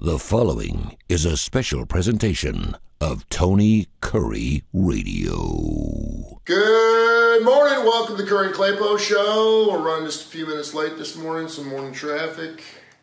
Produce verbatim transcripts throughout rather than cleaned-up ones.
The following is a special presentation of Tony Curry Radio. Good morning. Welcome to the Curry and Claypo Show. We're running just a few minutes late this morning. Some morning traffic.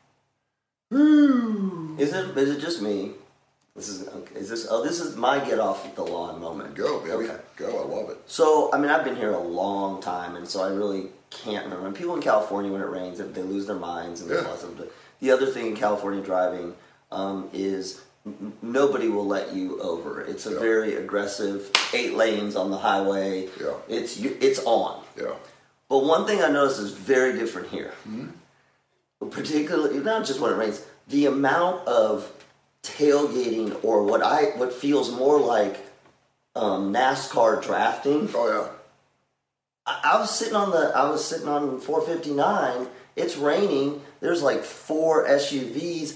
Woo. Is it? Is it just me? This is. Okay, is this? Oh, this is my get off the lawn moment. Go, baby. Okay. Go. I love it. So, I mean, I've been here a long time, and so I really can't remember. And people in California, when it rains, they lose their minds and Yeah. lots of it. The other thing in California driving um, is n- nobody will let you over. It's a Yeah. very aggressive eight lanes on the highway. Yeah. It's you, it's on. Yeah. But one thing I noticed is very different here. Mm-hmm. Particularly, not just when it rains, the amount of tailgating or what I what feels more like um, NASCAR drafting. Oh yeah. I, I was sitting on the I was sitting on four fifty-nine. It's raining. There's like four S U Vs.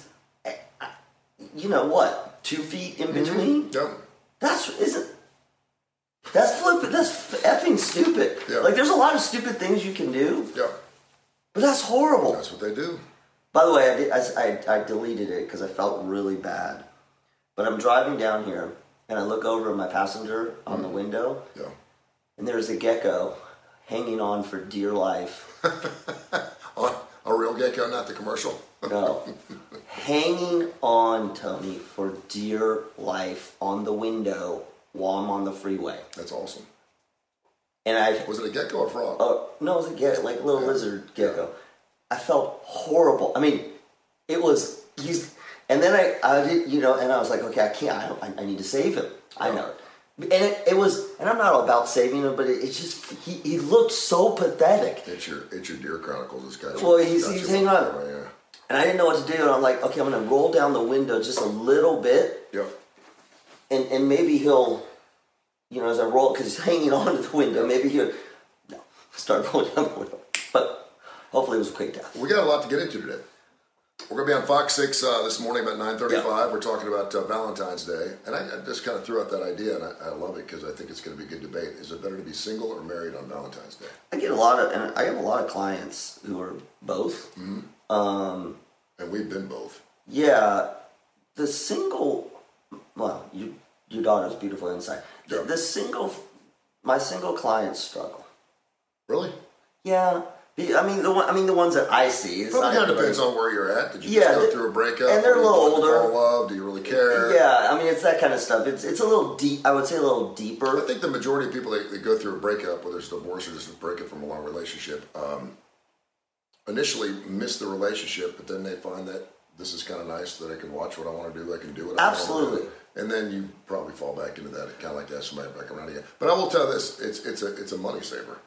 You know what? Two feet in between. Mm-hmm. Yeah. That's isn't. That's flipping. That's effing stupid. Yeah. Like there's a lot of stupid things you can do, Yeah. but that's horrible. That's what they do. By the way, I, did, I, I, I deleted it because I felt really bad. But I'm driving down here, and I look over at my passenger on the window, Yeah. and there's a gecko hanging on for dear life. Oh, a real gecko, not the commercial. No. Hanging on, Tony, for dear life on the window while I'm on the freeway. That's awesome. And I... Was it a gecko or a frog? Oh, no, it was a gecko, like a little Yeah. lizard gecko. I felt horrible. I mean, it was... He's, and then I, I did, you know, and I was like, okay, I can't. I, don't, I, I need to save him. I know it. And it, it was... And I'm not about saving him, but it, it's just... He, he looked so pathetic. It's your it's your Deer Chronicles. It's got Well, you, he's- got he's you hanging on. right, yeah. And I didn't know what to do. And I'm like, okay, I'm going to roll down the window just a little bit. Yeah. And, and maybe he'll... You know, as I roll... Because he's hanging onto the window. Maybe he'll... No. Start rolling down the window. But hopefully it was a quick death. We got a lot to get into today. We're going to be on Fox six uh, this morning about nine thirty-five. Yeah. We're talking about uh, Valentine's Day. And I, I just kind of threw out that idea, and I, I love it because I think it's going to be a good debate. Is it better to be single or married on Valentine's Day? I get a lot of... And I have a lot of clients who are both. Mm-hmm. Um, And we've been both. yeah. The single... Well, you, your daughter's beautiful inside. The, Yeah. the single... My single clients struggle. Really? Yeah. The- I mean, the one, I mean, the ones that I see. It's Probably not kind of everybody. depends on where you're at. Did you Yeah, just go they- through a breakup? and they're Or a little you just older. fall in love? Do you really care? Yeah, I mean, it's that kind of stuff. It's it's a little deep. I would say a little deeper. I think the majority of people that, that go through a breakup, whether it's divorce or just a breakup from a long relationship, um, initially miss the relationship, but then they find that this is kind of nice, that I can watch what I want to do, I can do what I want to Absolutely. do. And then you probably fall back into that, kind of like that, somebody back around again. But I will tell you this, it's it's a it's a money saver.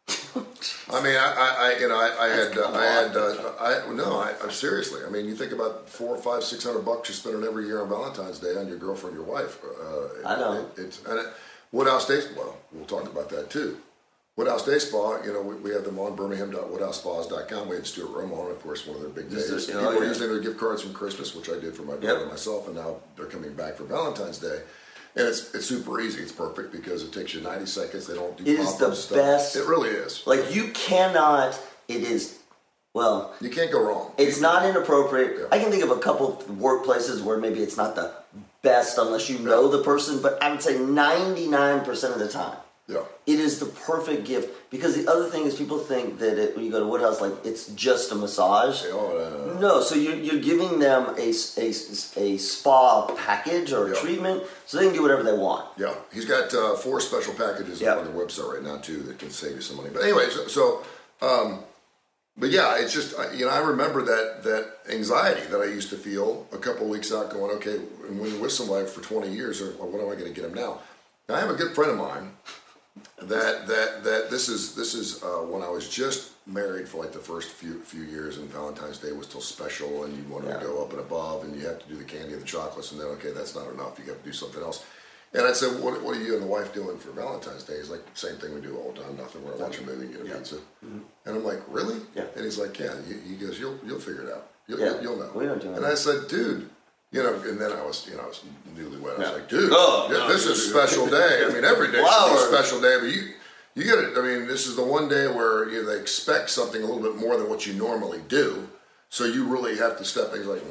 I mean, I, I, I you know, I, I had, uh, I had, uh, I no, I, I seriously. I mean, you think about four, five, six hundred bucks you're spending every year on Valentine's Day on your girlfriend, your wife. Uh, I know. It, it's and it, Woodhouse Day. Well, we'll talk about that too. Woodhouse Day Spa. You know, we, we have them on Birmingham dot woodhouse spas dot com. We had Stuart Rome on, of course, one of their big This days. is- oh, People are yeah. using their gift cards from Christmas, which I did for my daughter Yep. and myself, and now they're coming back for Valentine's Day. And it's it's super easy. It's perfect because it takes you ninety seconds. They don't do It is pop-up the stuff. best. It really is. Like you cannot. It is. Well, You can't go wrong. it's not inappropriate. Yeah. I can think of a couple of workplaces where maybe it's not the best unless you know the person, but I would say ninety-nine percent of the time. Yeah. It is the perfect gift because the other thing is people think that it, when you go to Woodhouse, like it's just a massage. Oh, uh, No, so you're, you're giving them a, a, a spa package or a Yeah. treatment so they can do whatever they want. yeah. He's got uh, four special packages Yeah. up on their website right now too that can save you some money. But anyway, so, so um, but yeah, it's just I- you know I remember that that anxiety that I used to feel a couple of weeks out, going, okay, when you're with somebody for twenty years, or well, what am I going to get him now? Now I have a good friend of mine that that that this is this is uh, when I was just married for like the first few few years, and Valentine's Day was still special, and you wanted Yeah. to go up and above, and you have to do the candy and the chocolates, and then okay, that's not enough, you have to do something else. And I said, what, what are you and the wife doing for Valentine's Day? He's like, same thing we do all the time, nothing. We're watching a movie and get a Yeah. pizza. Mm-hmm. And I'm like, really? Yeah. And he's like, yeah. He, he goes, you'll you'll figure it out. You'll, Yeah. you'll, you'll know. We don't do and I said, dude. You know, and then I was, you know, I was newlywed. I was Yeah. like, dude, Oh, th- no, this no, is a no, no. special day. I mean, every day is Flowers. a special day, but you, you get it. I mean, this is the one day where you know, they expect something a little bit more than what you normally do. So you really have to step in. He's like, mm.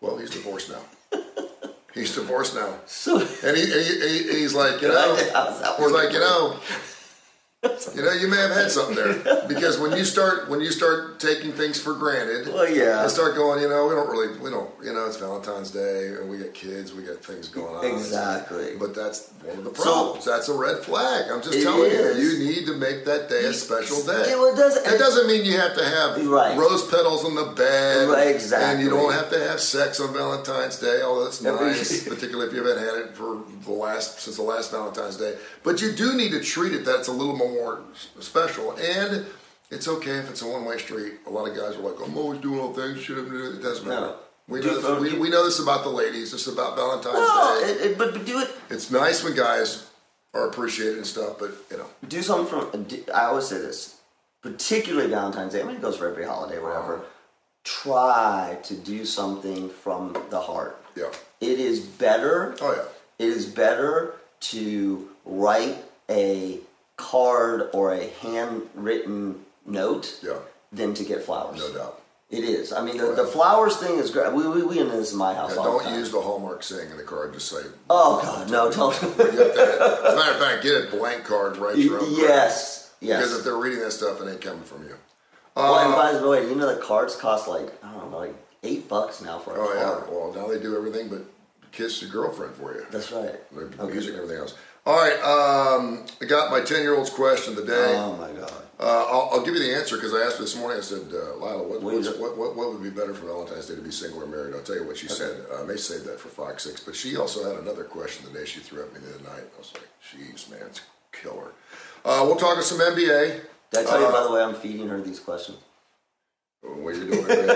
Well, he's divorced now. He's divorced now. So, and he, he, he he's like, you know, he's like, you know, you know, you may have had something there, because when you start when you start taking things for granted, well, yeah, and start going, you know, we don't really, we don't, you know, it's Valentine's Day and we got kids, we got things going on. Exactly. But that's one of the problems. So, that's a red flag. I'm just it telling is. you, you need to make that day a special day. It, well, it doesn't. It doesn't mean you have to have right. rose petals on the bed, right, exactly, and you don't have to have sex on Valentine's Day. Although it's nice, particularly if you haven't had it for the last since the last Valentine's Day. But you do need to treat it that's a little more special, and it's okay if it's a one-way street. A lot of guys are like, I'm always doing all things, should have done it. It doesn't matter. No. We know, this, we, we know this about the ladies. This is about Valentine's no, Day. It, it, but, but do it. It's nice when guys are appreciated and stuff, but, you know. Do something from, I always say this, particularly Valentine's Day. I mean, it goes for every holiday, whatever. Uh-huh. Try to do something from the heart. Yeah. It is better. Oh, yeah. It is better to write a card or a handwritten note yeah. than to get flowers. No doubt. It is. I mean, the, the flowers thing is great. We we, we into this in my house. Yeah, all don't the time. use the Hallmark saying in the card. Just say. Oh God, no! Don't. As a matter of fact, get a blank card, write your own. Yes, card. yes. Because if they're reading that stuff, it ain't coming from you. Well, uh, and by the way, you know the cards cost like I don't know, like eight bucks now for a oh, card. Oh yeah. Well, now they do everything but kiss your girlfriend for you. That's right. They're okay. music and everything else. All right. Um, I got my ten-year-old's question of the day. Oh my God. Uh, I'll, I'll give you the answer because I asked her this morning. I said, uh, Lila, what, what's, what, what, what would be better for Valentine's Day, to be single or married? I'll tell you what she okay. said. Uh, I may save that for Fox six. But she also had another question the day she threw at me the other night. I was like, jeez, man, it's a killer. Uh, we'll talk to some N B A. Did I tell uh, you, by the way, I'm feeding her these questions? Well, you're doing it.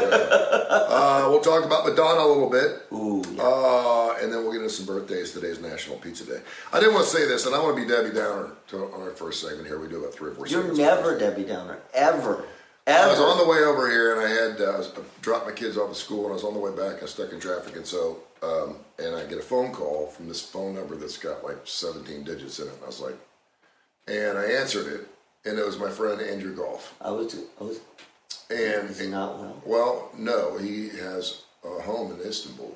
uh, we'll talk about Madonna a little bit. Ooh, yeah. uh, and then we'll get into some birthdays. Today's National Pizza Day. I didn't want to say this, and I want to be Debbie Downer to, on our first segment here. We do about three or four You're segments. You're never Debbie Downer, ever. Ever. I was on the way over here, and I had uh, I dropped my kids off at school, and I was on the way back. I was stuck in traffic, and so um, and I get a phone call from this phone number that's got like seventeen digits in it. And I was like, and I answered it, and it was my friend Andrew Goff. I was, I was. And is he not well? Well, no, he has a home in Istanbul.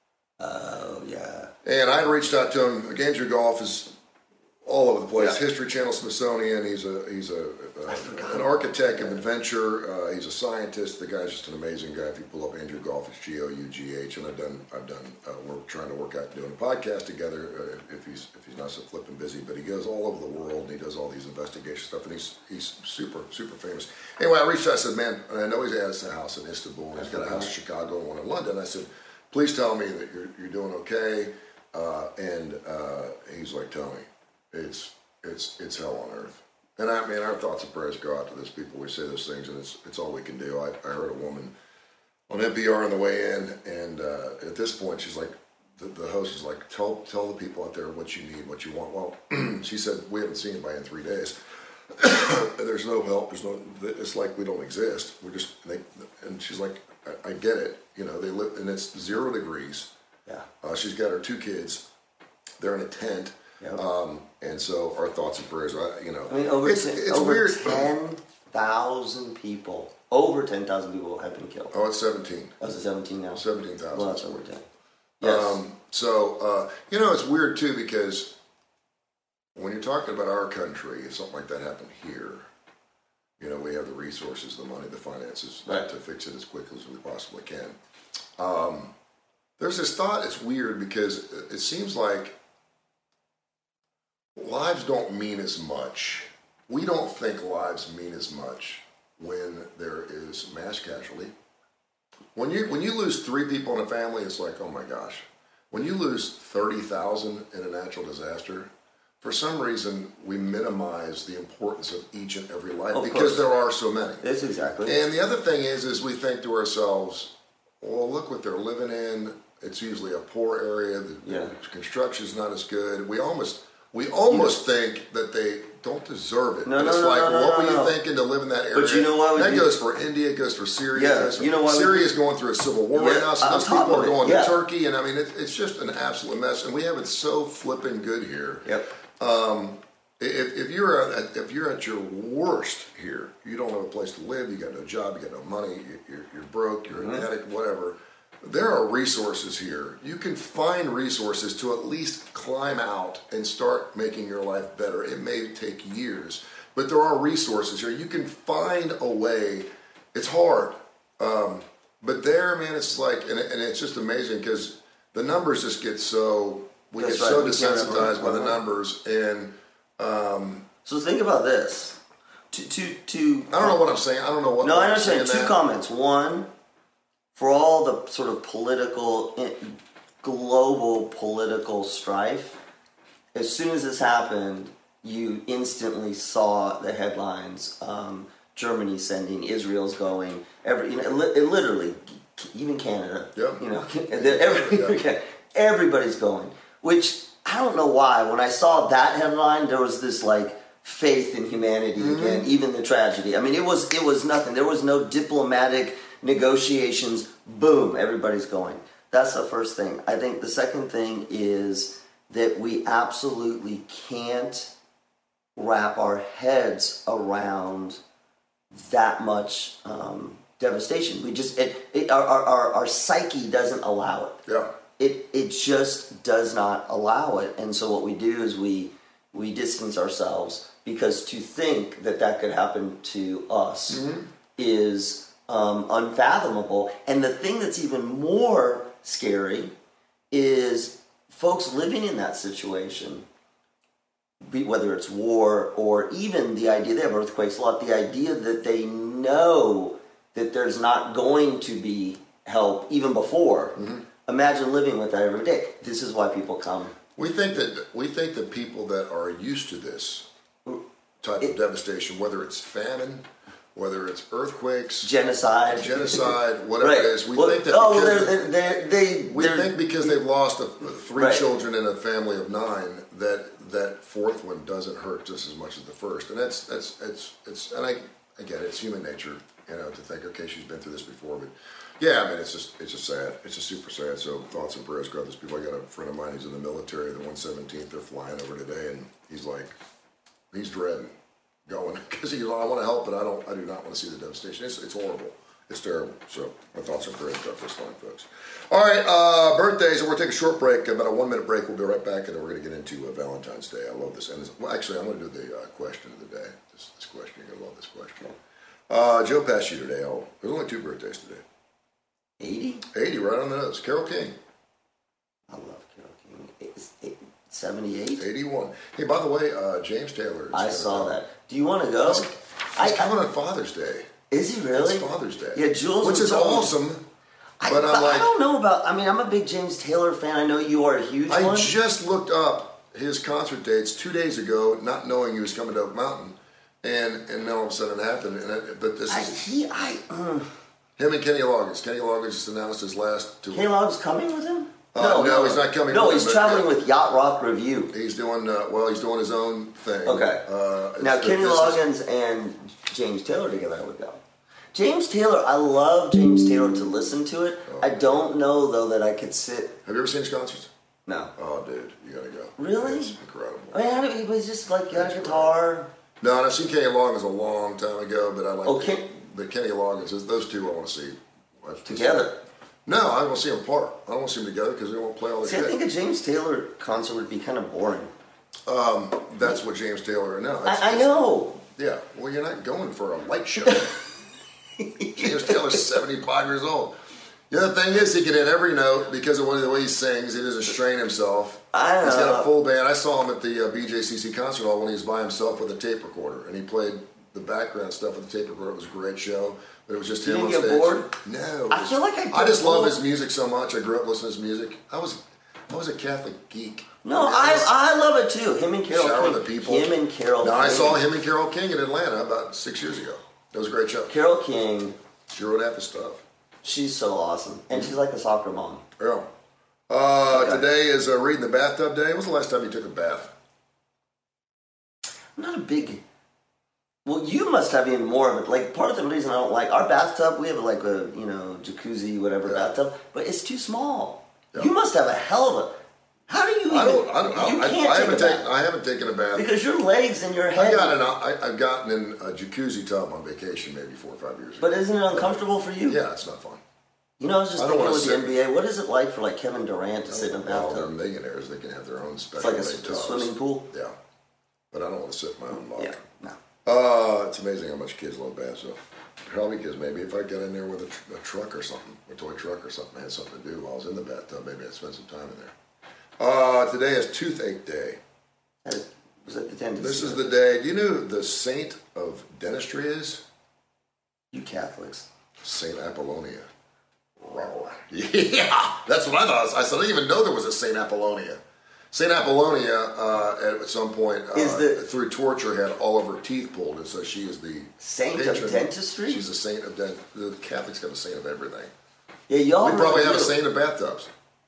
Oh yeah. And I reached out to him. Andrew Goff is all over the place. Yeah. History Channel, Smithsonian. He's a he's a, a an architect of adventure. Uh, he's a scientist. The guy's just an amazing guy. If you pull up Andrew Goff, it's G O U G H. And I've done I've done uh, we're trying to work out doing a podcast together. Uh, if he's if he's not so flipping busy, but he goes all over the world and he does all these investigation stuff. And he's he's super super famous. Anyway, I reached out. I said, man, I know he has a house in Istanbul. And he's got a house in Chicago and one in London. I said, please tell me that you're you're doing okay. Uh, and uh, he's like, Tony, it's it's it's hell on earth. And I mean, our thoughts and prayers go out to those people. We say those things, and it's it's all we can do. I, I heard a woman on N P R on the way in, and uh, at this point, she's like, the, the host is like, tell tell the people out there what you need, what you want. Well, she said, we haven't seen anybody in three days. There's no help. There's no. It's like we don't exist. We're just. They, and she's like, I, I get it. You know, they live, and it's zero degrees. Yeah. Uh, she's got her two kids. They're in a tent. Yep. Um, and so our thoughts and prayers, you know. I mean, over, it's, ten, it's over weird. ten thousand people, over ten thousand people have been killed. Oh, it's seventeen. Oh, is it seventeen now? seventeen thousand. Well, that's over ten. Yes. Um, so, uh, you know, it's weird, too, because when you're talking about our country, if something like that happened here, you know, we have the resources, the money, the finances right. to fix it as quickly as we possibly can. Um, there's this thought, it's weird because it seems like lives don't mean as much. We don't think lives mean as much when there is mass casualty. When you when you lose three people in a family, it's like, oh my gosh. When you lose thirty thousand in a natural disaster, for some reason we minimize the importance of each and every life of because course. there are so many. It's exactly. And the other thing is, is we think to ourselves, well, look what they're living in. It's usually a poor area. The, yeah. the construction's not as good. We almost we almost yeah. think that they don't deserve it. No, but no, it's no, like, no, no, what no, were you no. thinking to live in that area? But you know why we that do? goes for India, it goes for Syria. Yeah, goes for, you know why Syria we is going through a civil war yeah, right now, so on those top people of are it, going yeah. to Turkey, and I mean, it, it's just an absolute mess, and we have it so flipping good here. Yep. Um, if, if you're at, if you're at your worst here, you don't have a place to live, you got no job, you got no money, you're, you're broke, you're mm-hmm. an addict, whatever. there are resources here. You can find resources to at least climb out and start making your life better. It may take years, but there are resources here. You can find a way. It's hard. Um, but there, man, it's like, and, and it's just amazing because the numbers just get so, we That's get right. so We can't desensitized by the remember. numbers. And um, So think about this. To, to, to, I don't know what I'm saying. I don't know what No, what I I'm understand. saying Two that. comments. One, for all the sort of political, global political strife, as soon as this happened, you instantly saw the headlines. Um, Germany sending, Israel's going. Every, you know, it, li- it literally, even Canada. Yeah. You know, every, Yeah. everybody's going. Which I don't know why. When I saw that headline, there was this like faith in humanity Mm-hmm. again, even the tragedy. I mean, it was it was nothing. There was no diplomatic negotiations. Boom, everybody's going. That's the first thing. I think the second thing is that we absolutely can't wrap our heads around that much um, devastation. We just it, it our, our our psyche doesn't allow it. Yeah. It it just does not allow it, and so what we do is we we distance ourselves, because to think that that could happen to us Mm-hmm. is um, unfathomable. And the thing that's even more scary is folks living in that situation, be, whether it's war or even the idea they have earthquakes a lot, the idea that they know that there's not going to be help even before. Mm-hmm. Imagine living with that every day. This is why people come. We think that we think that people that are used to this type It- of devastation, whether it's famine, whether it's earthquakes, Genocide. genocide, whatever Right. it is, we Well, think that oh, because they're, they're, they we they're, think because they've lost a, three Right. children in a family of nine, that that fourth one doesn't hurt just as much as the first, and that's that's it's it's and I again it's human nature, you know, to think, okay, she's been through this before, but yeah, I mean, it's just it's just sad, it's just super sad. So thoughts and prayers go out to those people. I got a friend of mine who's in the military, the one seventeenth. They're flying over today, and he's like, he's dreading going because he's like, I want to help, but I don't, I do not want to see the devastation. It's it's horrible. It's terrible. So my thoughts and prayers go out to those fine folks. All right, uh, birthdays, and we're going to take a short break, about a one-minute break. We'll be right back, and then we're going to get into uh, Valentine's Day. I love this. And this, well, actually, I'm going to do the uh, question of the day. This, this question, you're going to love this question. Uh, Joe passed you today. Oh, there's only two birthdays today. eighty? eighty, right on the nose. Carole King, I love Carole King. It's it, seventy-eight? eighty-one. Hey, by the way, uh, James Taylor. Is I gonna saw come. that. Do you want to go? He's, I, he's coming I, on Father's Day. is he really? It's Father's Day. Yeah, Jules Which was is telling me. awesome. I, But I'm like- I don't know about. I mean, I'm a big James Taylor fan. I know you are a huge I one. just looked up his concert dates two days ago, not knowing he was coming to Oak Mountain, and and then all of a sudden it happened. And it, but this I, is he, I, mm, him and Kenny Loggins. Kenny Loggins just announced his last tour. Kenny Loggins coming with him? Uh, no, he's not coming No, with he's him, but- traveling yeah. with Yacht Rock Review. He's doing uh, well. He's doing his own thing. Okay. Uh, Now, it's- Kenny this is- Loggins and James Taylor together, I would go. James Taylor, I love James Taylor to listen to it. Oh. I don't know, though, that I could sit. Have you ever seen his concerts? No. Oh, dude, you gotta go. Really? It's incredible. I mean, I don't- he was just like, got a guitar. No, and I've seen Kenny Loggins a long time ago, but I like. Oh, the, Ken- the Kenny Loggins. Those two I want to see I've- Together. No, I want to see them apart. I don't want to see them together because they won't play all the See, I shit. think a James Taylor concert would be kind of boring. Um, that's what James Taylor. No, it's- I, I know. Yeah, well, you're not going for a light show. James Taylor's seventy-five years old. The other thing is, he can hit every note because of the way he sings. He doesn't strain himself. I He's got know. a full band. I saw him at the uh, B J C C concert hall when he was by himself with a tape recorder, and he played the background stuff with the tape recorder. It was a great show, but it was just You him on didn't get stage. bored? No, it I was- feel like I I just get love bored. his music so much. I grew up listening to his music. I was, I was a Catholic geek. No, Yeah, I, was- I love it too. Him and Carole Shower King. the People. Him and Carole No, King. I saw him and Carole King in Atlanta about six years ago. It was a great show. Carole King, She wrote half the stuff. she's so awesome. And she's like a soccer mom. Yeah. Uh, Okay. Today is uh, reading the bathtub day. When was the last time you took a bath? I'm not a big. Well, you must have even more of it. Like, part of the reason I don't like our bathtub, we have like a, you know, jacuzzi, whatever Yeah. bathtub, but it's too small. Yeah. You must have a hell of a. How do you even. I don't. I don't. You I, can't I, I take haven't a taken. bath. I haven't taken a bath. Because your legs and your I head. got an. I, I've gotten in a jacuzzi tub on vacation maybe four or five years ago. But isn't it uncomfortable for you? Yeah, it's not fun. You know, I was just I don't thinking wanna with the sit- N B A, what is it like for like Kevin Durant to sit in a Well, they're bathtub? millionaires. They can have their own It's special like a, made s- a tubs. swimming pool. Yeah, but I don't want to sit in my own mug. Yeah, no. Uh, it's amazing how much kids love baths. So probably because maybe if I got in there with a, tr- a truck or something, a toy truck or something, I had something to do while I was in the bathtub. Maybe I'd spend some time in there. Uh, today is Toothache Day. That is- Was that the dentist? This is the day. Do you know who the saint of dentistry is? You Catholics. Saint Apollonia. Yeah, that's what I thought. I said I didn't even know there was a Saint Apollonia. Saint Apollonia, uh, at some point, uh, Is the- through torture, had all of her teeth pulled, and so she is the Saint of patron- dentistry? She's a saint of dent. The Catholics got a saint of everything. Yeah, y'all We probably really have a do. saint of bathtubs.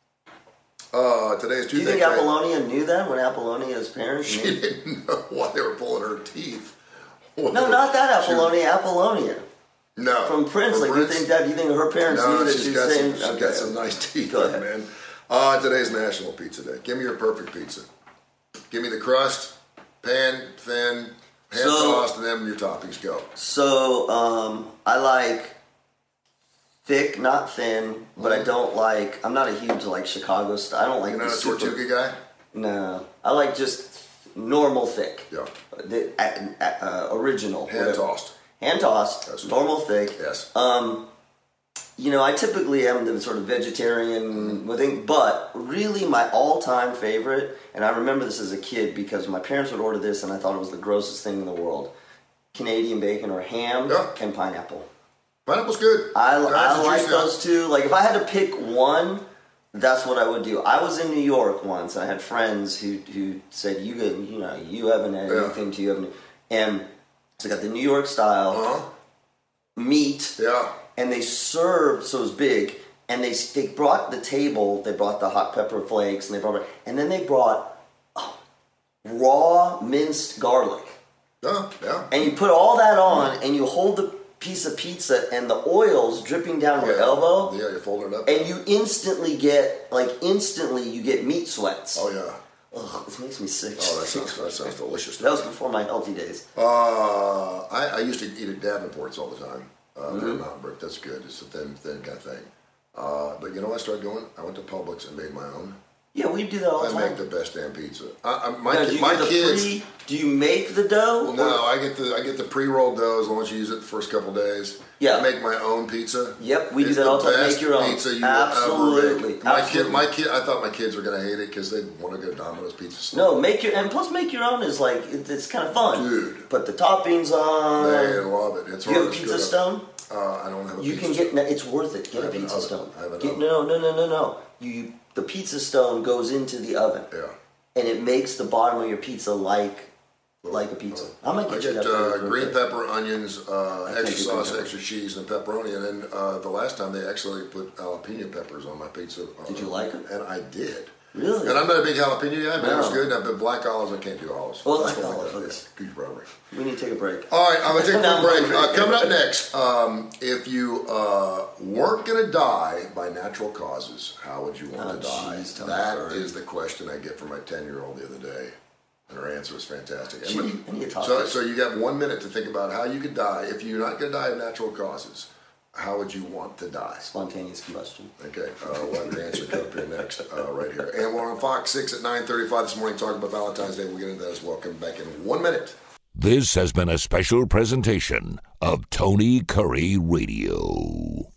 Uh, today is Do you Tuesday. think Apollonia knew that when Apollonia's parents She knew? didn't know why they were pulling her teeth. No, not that She- Apollonia. Apollonia No. from Prince. From like Prince? you think that? You think her parents No, knew that she's she got was some, saying? she's Okay. got some nice teeth, Go there, ahead. man. Uh, today's National Pizza Day. Give me your perfect pizza. Give me the crust, pan, thin, hand So- tossed, and then your toppings go. So um, I like thick, not thin, but I don't like. I'm not a huge like Chicago style. I don't like You're not the a super. Tortuga guy? No, I like just normal thick. Yeah. The uh, uh, original. Hand whatever. tossed. Hand tossed. That's- normal thick. Yes. Um, you know, I typically am the sort of vegetarian thing, but really my all-time favorite, and I remember this as a kid because my parents would order this, and I thought it was the grossest thing in the world: Canadian bacon or ham Yeah. and pineapple. Pineapple's good. I, Guys, I the like juice those two. Like if I had to pick one, that's what I would do. I was in New York once, and I had friends who who said, "You get, you know, you haven't had Yeah. anything to you haven't," and so I got the New York style Uh-huh. meat. Yeah. And they served, so it was big, and they they brought the table, they brought the hot pepper flakes, and they brought, and then they brought oh, raw minced garlic. Yeah. Yeah. And you put all that on, and you hold the piece of pizza, and the oil's dripping down your Yeah. elbow, Yeah, you fold it up. and you instantly get, like, instantly you get meat sweats. Oh, yeah. Ugh, this makes me sick. Oh, that sounds, that sounds delicious. That was before my healthy days. Uh, I, I used to eat at Davenport's all the time. Uh, Mm-hmm. their mountain brick, that's good. It's a thin, thin kind of thing. Uh, but you know what I started doing? I went to Publix and made my own. Yeah, we do that all I the time. make the best damn pizza. I, I, my Now, do ki- you my get the kids. pre- do you make the dough? No, or- I get the I get the pre-rolled dough as long as you use it the first couple days. Yeah. I make my own pizza. Yep, we do It's that all the time. best Make your own. Pizza you Absolutely, Will ever make. My absolutely. kid, my kid, I thought my kids were gonna hate it because they want to go to Domino's Pizza. No, make your and plus make your own is like it, it's kind of fun. Dude. Put the toppings on. They love it. It's Do you have hard a to pizza screw stone? up. Uh, I don't have a You pizza can get. stone. No, it's worth it. Get I a have an pizza oven. stone. I have an Get, oven. no, no, no, no, no. You the pizza stone goes into the oven, Yeah. and it makes the bottom of your pizza like like a pizza. I'm gonna I get you get that. uh, for you real green quick. pepper, onions, uh, can't extra do green sauce, pepper. extra cheese, and pepperoni. And then uh, the last time they actually put jalapeno peppers on my pizza. Uh, Did you like it? And I did. Really? And I'm not a big jalapeno guy, but it was No. good. And but black olives, I can't do olives. Oh, That's black what I olives, got. okay. Yeah, Good brother. We need to take a break. All right, I'm gonna take a Now quick I'm break. Uh, hungry. coming up next, um, if you uh, weren't gonna die by natural causes, how would you want Oh, to die? geez, Tom That Curry. is the question I get from my ten-year-old the other day, and her answer is fantastic. She- And- I need to talk so, to her. so you got one minute to think about how you could die if you're not gonna die of natural causes. How would you want to die? Spontaneous combustion. Okay, uh, we'll have your answer come up here next, uh, right here. And we're on Fox six at nine thirty-five this morning talking about Valentine's Day. We'll get into that as well. Come back in one minute. This has been a special presentation of Tony Curry Radio.